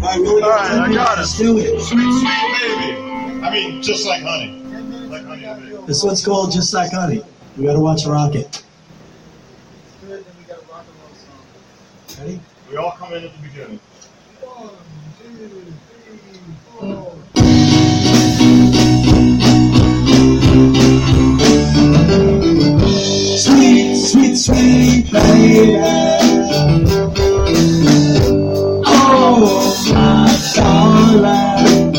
really All right, I got it. Let's do it. Sweet, sweet baby. I mean, just like honey. Like honey and baby. This one's called Just Like Honey. We gotta watch Rocket. Ready? We all come in at the beginning. 1, 2, 3, 4. Sweet, sweet, sweet baby. Oh, my darling.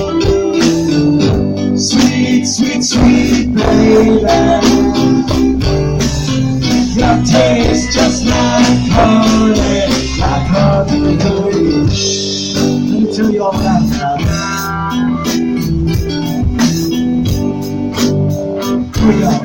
Sweet, sweet, sweet baby. Your taste just like honey, like honey. Let me tell you all about that. Here we go.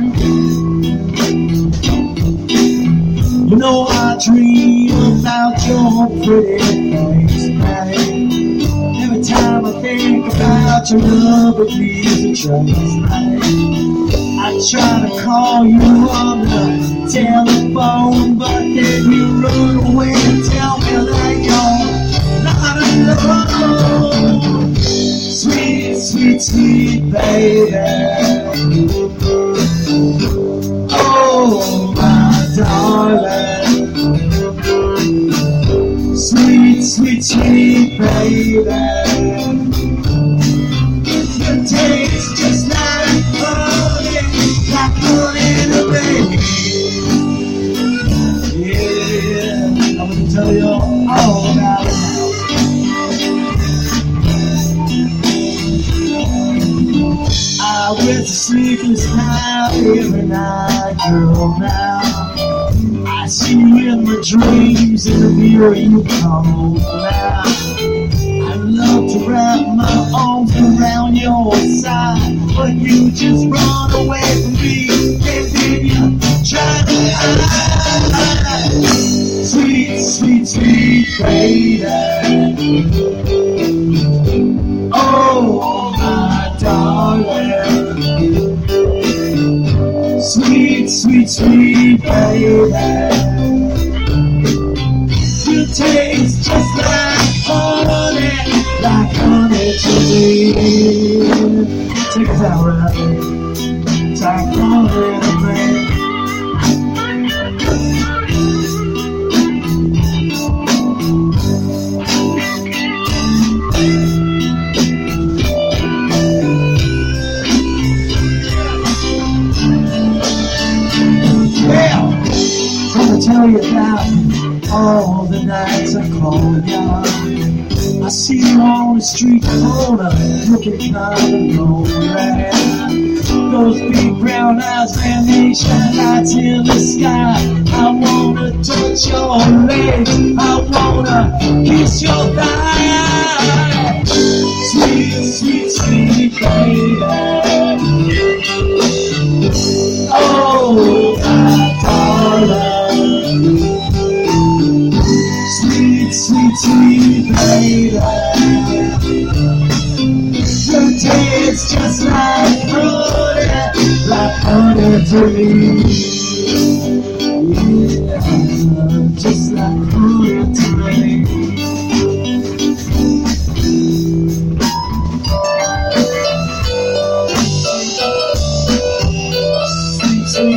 You know I dream about your pretty face, babe. Every time I think about your love, it leaves a trace, babe. I try to call you on the telephone, but then you run away and tell me that you're not alone. Sweet, sweet, sweet baby. Oh, my darling. Sweet, sweet, sweet baby. Your taste just like honey to baby. Yeah, I'm gonna tell you all about it now. I went to sleepless night every night, girl, now I see you in my dreams in the mirror you come now. I love to wrap my arms around your side, but you just run away from me, and then you try to hide. Sweet, sweet, sweet baby. Oh, my darling. Sweet, sweet, sweet baby. You taste just like honey to me. Take us out, right? Like honey to me. Tell you about all the nights I call ya. I see you on the street corner, looking kind of lonely. Those big brown eyes, man, they shine lights in the sky. I wanna touch your legs, I wanna kiss your thigh. Sweet, sweet, sweet baby. Oh, my darling. Sweet, sweet, sweet baby. Your taste just like honey to me. Yeah, just like honey to me. Sweet, sweet.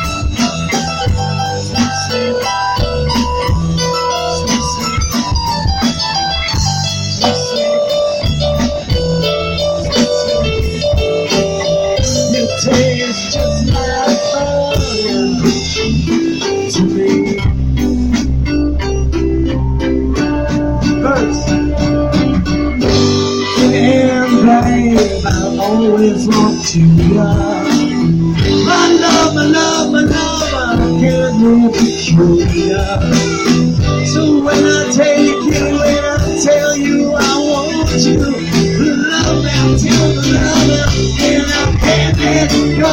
Always want to love. My love, my love, my love, I can't live peculiar. So when I take you and I tell you I want you, love now till the love and I can't let go.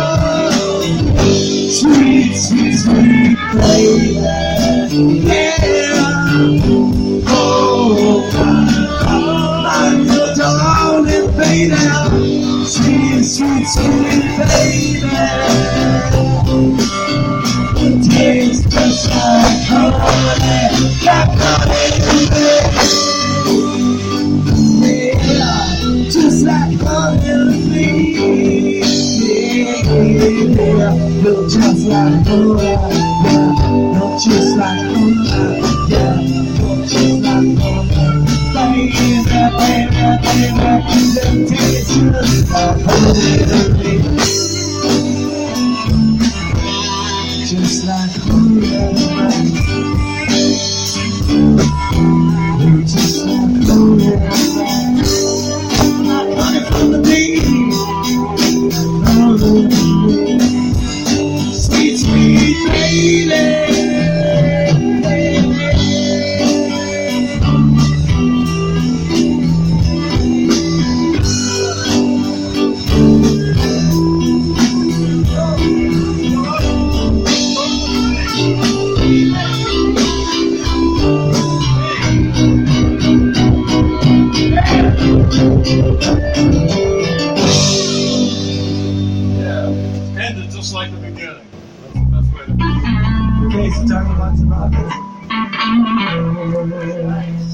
Sweet, sweet, sweet baby. Yeah. Oh, my darling baby. Sweet, sweet, sweet baby. It tastes just like honey to me. just like Laura, yeah. You're just like Laura, yeah. You're just like Laura. Baby, baby, it's just like Laura. Just like Laura. You're just like Laura. Like honey from the bee. Sweet, sweet lady. Ended just like the beginning. That's the way to be. Okay, so talking about the rock.